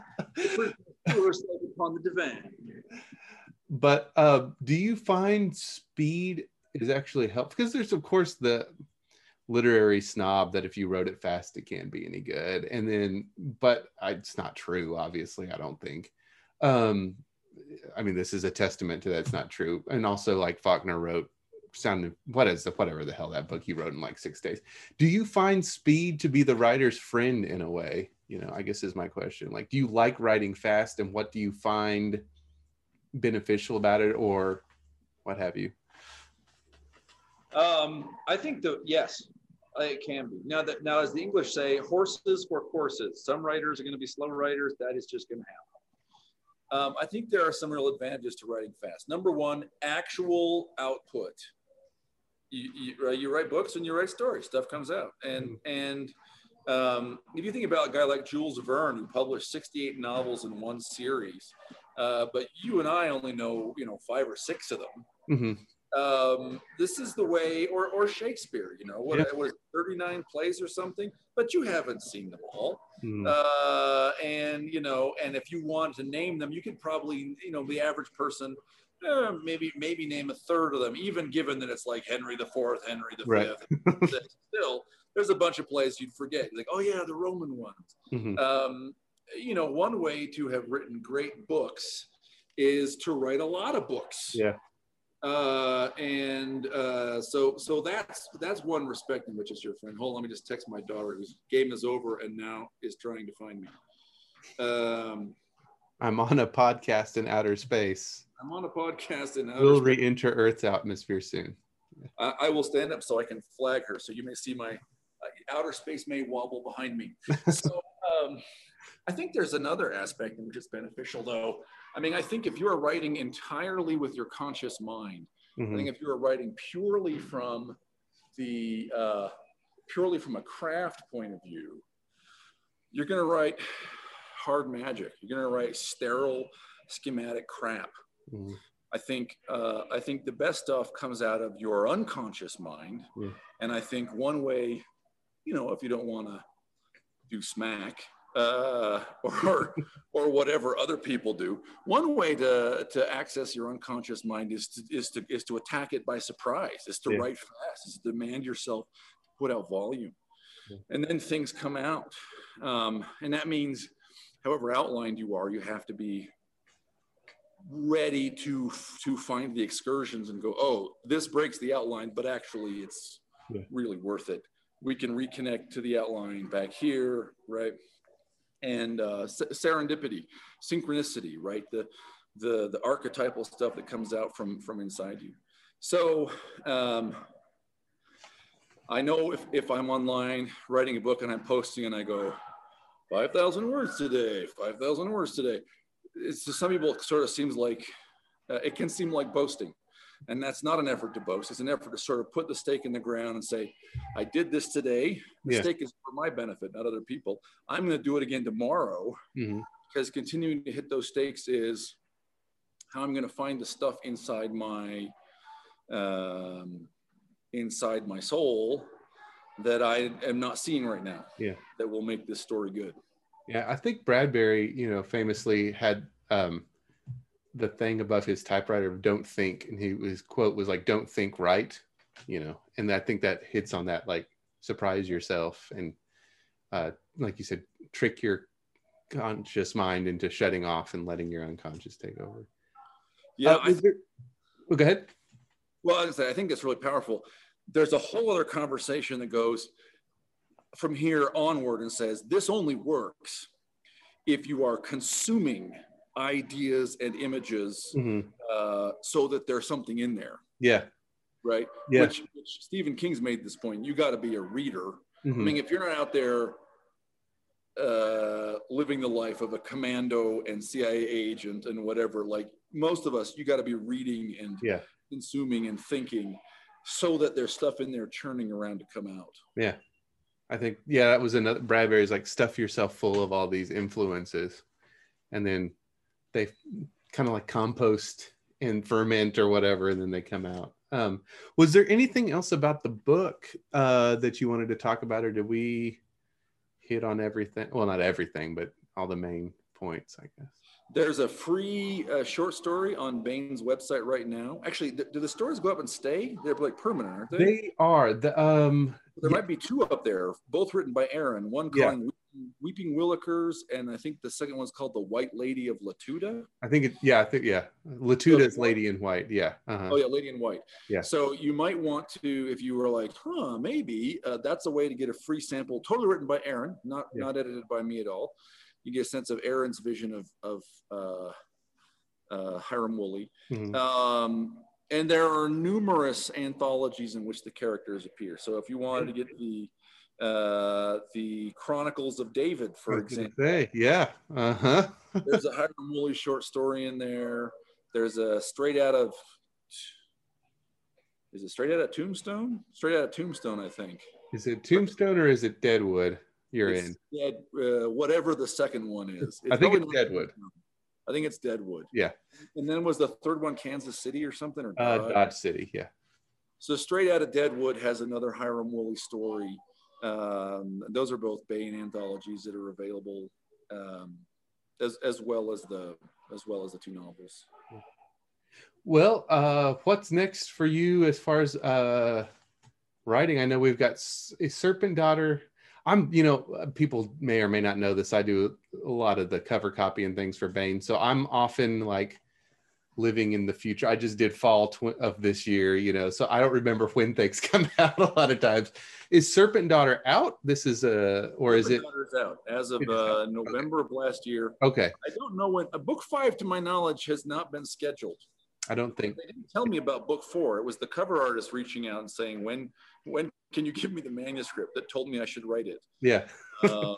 Upon the divan. But uh, do you find speed is actually helpful? Because there's, of course, the literary snob that if you wrote it fast, it can't be any good. And then, but I, it's not true, obviously, I don't think. Um, I mean, this is a testament to that it's not true. And also, like Faulkner wrote, sounded, what is the, whatever the hell that book he wrote in like six days. Do you find speed to be the writer's friend in a way? You know, I guess is my question. Like, do you like writing fast, and what do you find beneficial about it, or what have you? Um, I think that yes, it can be. Now that now, as the English say, horses for courses. Some writers are going to be slow writers. That is just going to happen. Um, I think there are some real advantages to writing fast. Number one, actual output. You, you, you write books and you write stories. Stuff comes out, and mm-hmm. and um, if you think about a guy like Jules Verne, who published sixty-eight novels in one series. Uh, but you and I only know, you know, five or six of them. Mm-hmm. Um, this is the way, or or Shakespeare, you know, what yeah. was thirty-nine plays or something, but you haven't seen them all. Mm. Uh, and, you know, and if you want to name them, you could probably, you know, the average person, uh, maybe maybe name a third of them, even given that it's like Henry the Fourth, Henry the right. Fifth. Still, there's a bunch of plays you'd forget. Like, oh yeah, the Roman ones. Mm-hmm. Um, you know, one way to have written great books is to write a lot of books. Yeah. Uh, and uh, so, so that's that's one respect in which it's your friend. Hold on, let me just text my daughter, whose game is over and now is trying to find me. Um, I'm on a podcast in outer space. I'm on a podcast in outer we'll space. We'll re-enter Earth's atmosphere soon. I, I will stand up so I can flag her, so you may see my uh, outer space may wobble behind me. So. Um, I think there's another aspect in which it's beneficial, though. I mean, I think if you are writing entirely with your conscious mind, mm-hmm. I think if you are writing purely from the uh, purely from a craft point of view, you're going to write hard magic. You're going to write sterile, schematic crap. Mm-hmm. I think uh, I think the best stuff comes out of your unconscious mind, yeah. And I think one way, you know, if you don't want to do smack. Uh, or or whatever other people do. One way to to access your unconscious mind is to is to is to attack it by surprise. Is to yeah. write fast. Is to demand yourself put out volume, yeah. And then things come out. Um, and that means, however outlined you are, you have to be ready to to find the excursions and go, oh, this breaks the outline, but actually it's yeah. really worth it. We can reconnect to the outline back here, right? And uh, serendipity, synchronicity, right? The, the, the archetypal stuff that comes out from, from inside you. So um, I know if, if I'm online writing a book and I'm posting and I go, five thousand words today, five thousand words today. It's to some people, it sort of seems like, uh, it can seem like boasting. And that's not an effort to boast. It's an effort to sort of put the stake in the ground and say, I did this today. The Yeah. stake is for my benefit, not other people. I'm going to do it again tomorrow. Mm-hmm. Because continuing to hit those stakes is how I'm going to find the stuff inside my, um, inside my soul that I am not seeing right now. Yeah. That will make this story good. Yeah. I think Bradbury, you know, famously had, um, the thing above his typewriter of don't think, and he his quote was like, don't think right, you know, and I think that hits on that, like, surprise yourself and uh like you said, trick your conscious mind into shutting off and letting your unconscious take over. Yeah. uh, I there... well, go ahead. Well, I was gonna say, I think it's really powerful. There's a whole other conversation that goes from here onward and says this only works if you are consuming ideas and images, Mm-hmm. uh, so that there's something in there. Yeah. Right. Yeah. Which, which Stephen King's made this point. You got to be a reader. Mm-hmm. I mean, if you're not out there uh, living the life of a commando and C I A agent and whatever, like most of us, you got to be reading and yeah. consuming and thinking so that there's stuff in there churning around to come out. Yeah. I think, yeah, that was another, Bradbury's like, stuff yourself full of all these influences, and then they kind of like compost and ferment or whatever, and then they come out. Um, was there anything else about the book uh, that you wanted to talk about, or did we hit on everything? Well, not everything, but all the main points, I guess. There's a free uh, short story on Bane's website right now. Actually, th- do the stories go up and stay? They're like permanent, aren't they? They are. The, um, there yeah. might be two up there, both written by Aaron. One Yeah. calling Weeping Willikers, and I think the second one's called The White Lady of Latuda. I think it, yeah, I think, yeah. Latuda's Lady in White, yeah. Uh-huh. Oh yeah, Lady in White. Yeah. So you might want to, if you were like, huh, maybe, uh, that's a way to get a free sample, totally written by Aaron, not Yeah. not edited by me at all. You get a sense of Aaron's vision of, of uh, uh, Hiram Woolley. Mhm. Um, and there are numerous anthologies in which the characters appear. So if you wanted to get the uh, the Chronicles of David, for example. Say, yeah. Uh-huh. There's a Hiram Woolley short story in there. There's a straight out of, is it straight out of Tombstone? Straight out of Tombstone, I think. Is it Tombstone or is it Deadwood you're it's in? Dead, uh, whatever the second one is. I think probably it's not Deadwood. Tombstone. I think it's Deadwood. Yeah. And then was the third one Kansas City or something? Or Uh, Dodge? Dodge City, yeah. So straight out of Deadwood has another Hiram Woolley story. Um, those are both Baen anthologies that are available, um, as as well as the as well as the two novels. Well, uh, what's next for you as far as uh, writing? I know we've got a Serpent Daughter. I'm, you know, people may or may not know this. I do a lot of the cover copy and things for Baen, so I'm often like living in the future. I just did fall tw- of this year, you know, so I don't remember when things come out a lot of times. Is Serpent Daughter out? This is a, or is it? Serpent Daughter's out as of It is uh, out. November Okay. of last year. Okay. I don't know when. Uh, book five, to my knowledge, has not been scheduled. I don't think. They didn't tell me about book four. It was the cover artist reaching out and saying, "When, when can you give me the manuscript?" That told me I should write it. Yeah. um,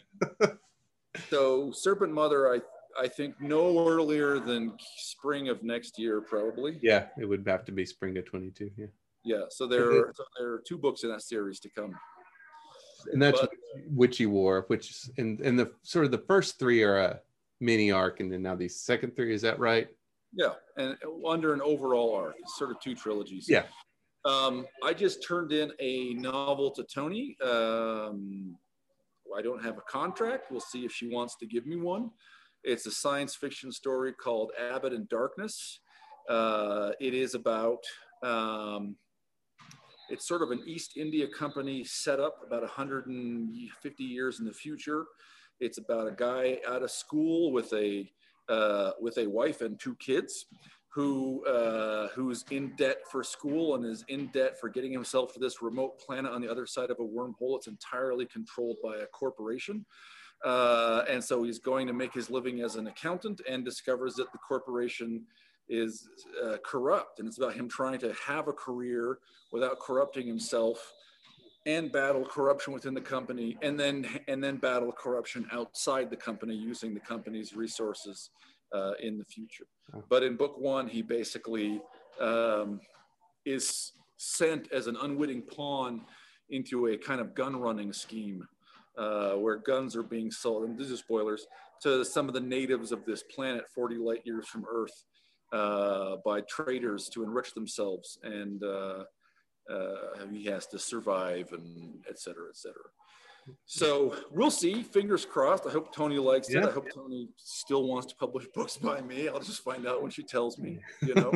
so Serpent Mother, I I think no earlier than spring of next year, probably. Yeah, it would have to be spring of twenty-two. Yeah. Yeah. So there, so there are two books in that series to come. And that's But- Witchy War, which is, and and the sort of the first three are a mini arc, and then now the second three, is that right? Yeah, and under an overall arc, it's sort of two trilogies. Yeah. Um, I just turned in a novel to Tony. Um, I don't have a contract. We'll see if she wants to give me one. It's a science fiction story called Abbott in Darkness. Uh, it is about, um, it's sort of an East India Company setup about one hundred fifty years in the future. It's about a guy out of school with a uh, with a wife and two kids who uh, who's in debt for school and is in debt for getting himself to this remote planet on the other side of a wormhole. It's entirely controlled by a corporation. Uh, and so he's going to make his living as an accountant and discovers that the corporation is uh, corrupt. And it's about him trying to have a career without corrupting himself and battle corruption within the company, and then and then battle corruption outside the company using the company's resources uh, in the future. Oh. But in book one, he basically um, is sent as an unwitting pawn into a kind of gun running scheme uh, where guns are being sold, and these are spoilers, to some of the natives of this planet forty light years from Earth uh, by traders to enrich themselves. And uh, Uh, he has to survive, and et cetera, et cetera. So we'll see. Fingers crossed. I hope Tony likes yeah. it. I hope Tony still wants to publish books by me. I'll just find out when she tells me. You know.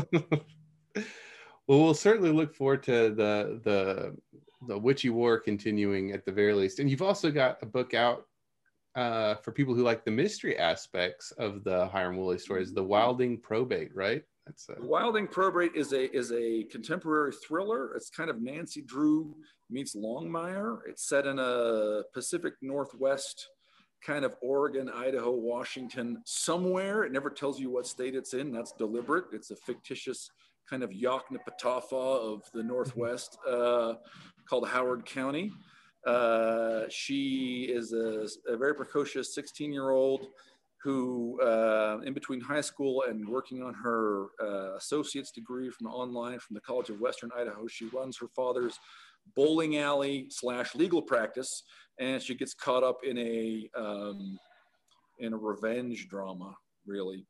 Well, we'll certainly look forward to the the the Witchy War continuing at the very least. And you've also got a book out uh, for people who like the mystery aspects of the Hiram Woolley stories, The Wilding Probate, right? That's a... Wilding Probate is a is a contemporary thriller. It's kind of Nancy Drew meets Longmire. It's set in a Pacific Northwest, kind of Oregon, Idaho, Washington, somewhere. It never tells you what state it's in. That's deliberate. It's a fictitious kind of Yoknapatawpha of the Northwest uh, called Howard County. Uh, she is a, a very precocious sixteen-year-old who, uh, in between high school and working on her uh, associate's degree from online from the College of Western Idaho, she runs her father's bowling alley slash legal practice, and she gets caught up in a um, in a revenge drama, really.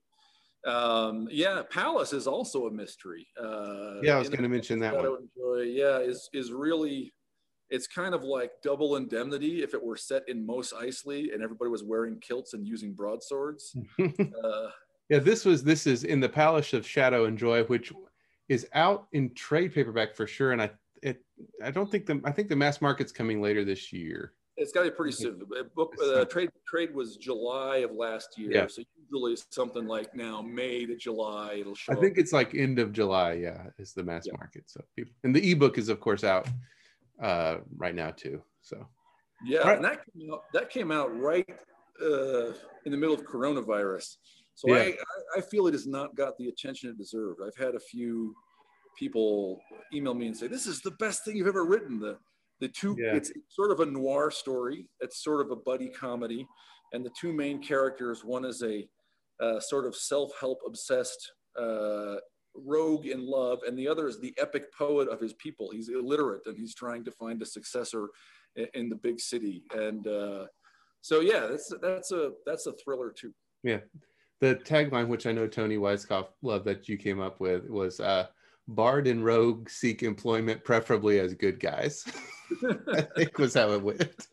Um, yeah, Palace is also a mystery. Uh, yeah, I was going to mention that one. Enjoy, yeah, is is really. It's kind of like Double Indemnity if it were set in Mos Eisley and everybody was wearing kilts and using broadswords. uh, yeah, this was this is in the Palace of Shadow and Joy, which is out in trade paperback for sure. And I it I don't think the I think the mass market's coming later this year. It's got to be pretty soon. The book uh, trade trade was July of last year, yeah. So usually something like now May to July it'll show. I think up. It's like end of July. Yeah, is the mass yeah. market. So people, and the ebook is of course out uh right now too, so yeah right. And that came out that came out right uh in the middle of coronavirus, so yeah. I, I feel it has not got the attention it deserved. I've had a few people email me and say this is the best thing you've ever written. The the two yeah. it's sort of a noir story, it's sort of a buddy comedy, and the two main characters, one is a uh, sort of self-help obsessed uh rogue in love, and the other is the epic poet of his people. He's illiterate and he's trying to find a successor in, in the big city, and uh so yeah that's that's a that's a thriller too. Yeah, the tagline, which I know Tony Weiskopf loved, that you came up with was uh bard and rogue seek employment preferably as good guys. I think was how it went.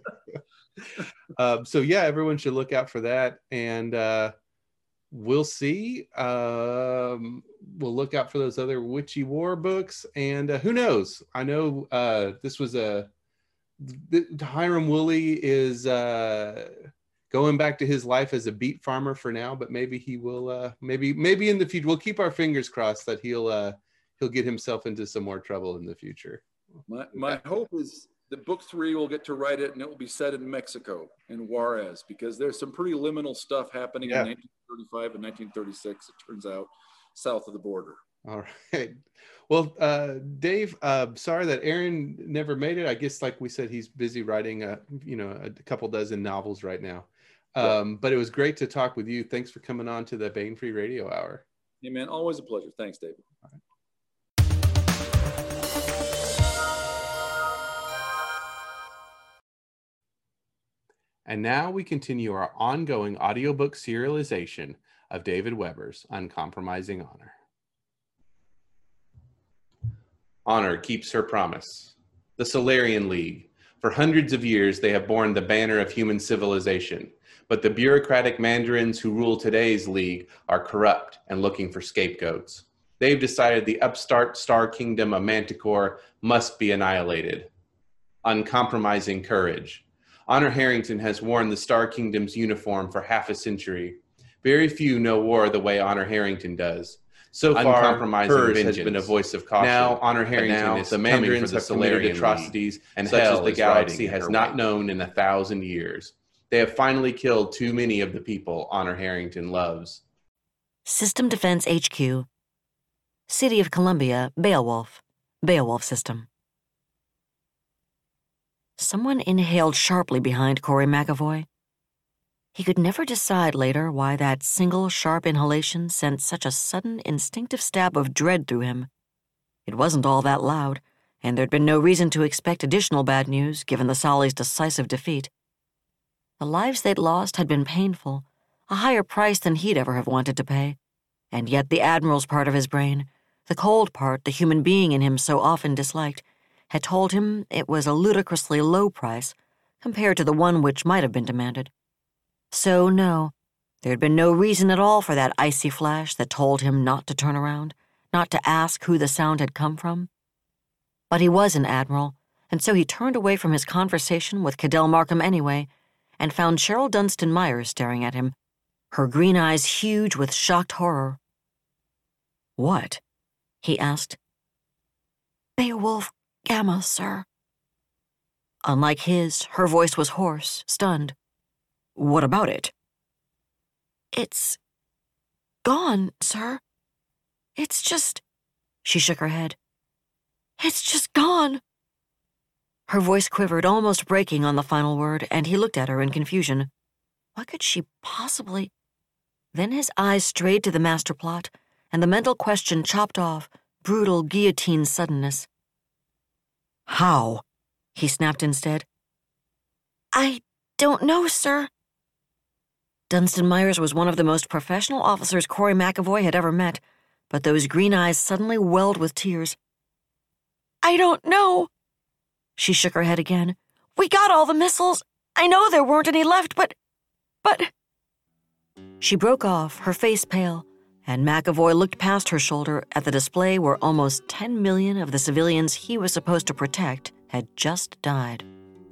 um so yeah, everyone should look out for that, and uh we'll see. Um, we'll look out for those other Witchy War books, and uh, who knows? I know uh, this was a the, Hiram Woolley is uh, going back to his life as a beet farmer for now, but maybe he will. Uh, maybe maybe in the future, we'll keep our fingers crossed that he'll uh, he'll get himself into some more trouble in the future. My my hope is that book three will get to write it, and it will be set in Mexico, in Juarez, because there's some pretty liminal stuff happening yeah. in nineteen thirty-five and nineteen thirty-six, it turns out, south of the border. All right. Well, uh, Dave, uh, sorry that Aaron never made it. I guess, like we said, he's busy writing, a, you know, a couple dozen novels right now. Um, yeah. But it was great to talk with you. Thanks for coming on to the Bane Free Radio Hour. Hey, man, always a pleasure. Thanks, David. All right. And now we continue our ongoing audiobook serialization of David Weber's Uncompromising Honor. Honor keeps her promise. The Solarian League. For hundreds of years, they have borne the banner of human civilization. But the bureaucratic mandarins who rule today's league are corrupt and looking for scapegoats. They've decided the upstart star kingdom of Manticore must be annihilated. Uncompromising courage. Honor Harrington has worn the Star Kingdom's uniform for half a century. Very few know war the way Honor Harrington does. So far, uncompromising hers has been a voice of caution. Now, Honor Harrington now, is the Mandarins for the Solarian atrocities, League, and such as the galaxy has not known in a thousand years. They have finally killed too many of the people Honor Harrington loves. System Defense H Q. City of Columbia, Beowulf. Beowulf System. someone inhaled sharply behind Corey McAvoy. He could never decide later why that single sharp inhalation sent such a sudden instinctive stab of dread through him. It wasn't all that loud, and there'd been no reason to expect additional bad news given the Solly's decisive defeat. The lives they'd lost had been painful, a higher price than he'd ever have wanted to pay, and yet the Admiral's part of his brain, the cold part the human being in him so often disliked, had told him it was a ludicrously low price compared to the one which might have been demanded. So no, there'd been no reason at all for that icy flash that told him not to turn around, not to ask who the sound had come from. But he was an admiral, and so he turned away from his conversation with Cadell Markham anyway, and found Cheryl Dunstan Myers staring at him, her green eyes huge with shocked horror. "What?" he asked. "Beowulf Gamma, sir." Unlike his, her voice was hoarse, stunned. "What about it?" "It's gone, sir. It's just..." She shook her head. "It's just gone." Her voice quivered, almost breaking on the final word, and he looked at her in confusion. What could she possibly... Then his eyes strayed to the master plot, and the mental question chopped off, brutal guillotine suddenness. "How?" he snapped instead. "I don't know, sir." Dunstan Myers was one of the most professional officers Corey McAvoy had ever met, but those green eyes suddenly welled with tears. "I don't know." She shook her head again. "We got all the missiles. I know there weren't any left, but... but... She broke off, her face pale, and McAvoy looked past her shoulder at the display where almost ten million of the civilians he was supposed to protect had just died.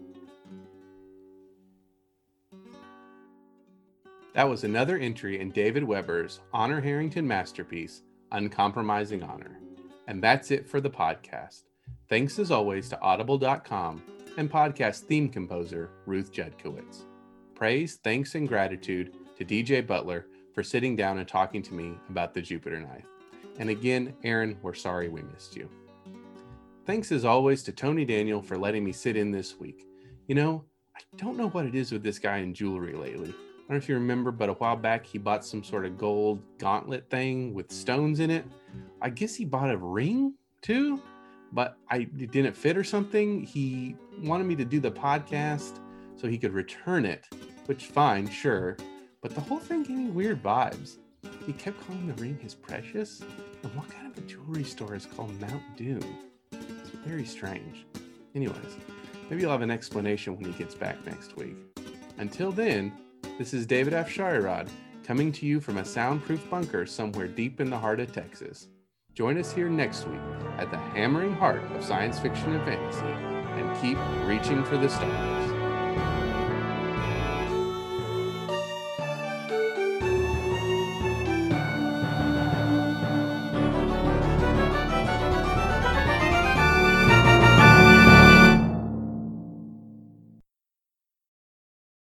That was another entry in David Weber's Honor Harrington masterpiece, Uncompromising Honor. And that's it for the podcast. Thanks as always to Audible dot com and podcast theme composer Ruth Judkowitz. Praise, thanks, and gratitude to D J Butler for sitting down and talking to me about the Jupiter knife. And again, Aaron, we're sorry we missed you. Thanks as always to Tony Daniel for letting me sit in this week. You know, I don't know what it is with this guy in jewelry lately. I don't know if you remember, but a while back he bought some sort of gold gauntlet thing with stones in it. I guess he bought a ring too, but I it didn't fit or something. He wanted me to do the podcast so he could return it, which fine, sure. But the whole thing gave me weird vibes. He kept calling the ring his precious. And what kind of a jewelry store is called Mount Doom? It's very strange. Anyways, maybe you'll have an explanation when he gets back next week. Until then, this is David F. Sharirod coming to you from a soundproof bunker somewhere deep in the heart of Texas. Join us here next week at the hammering heart of science fiction and fantasy, and keep reaching for the stars.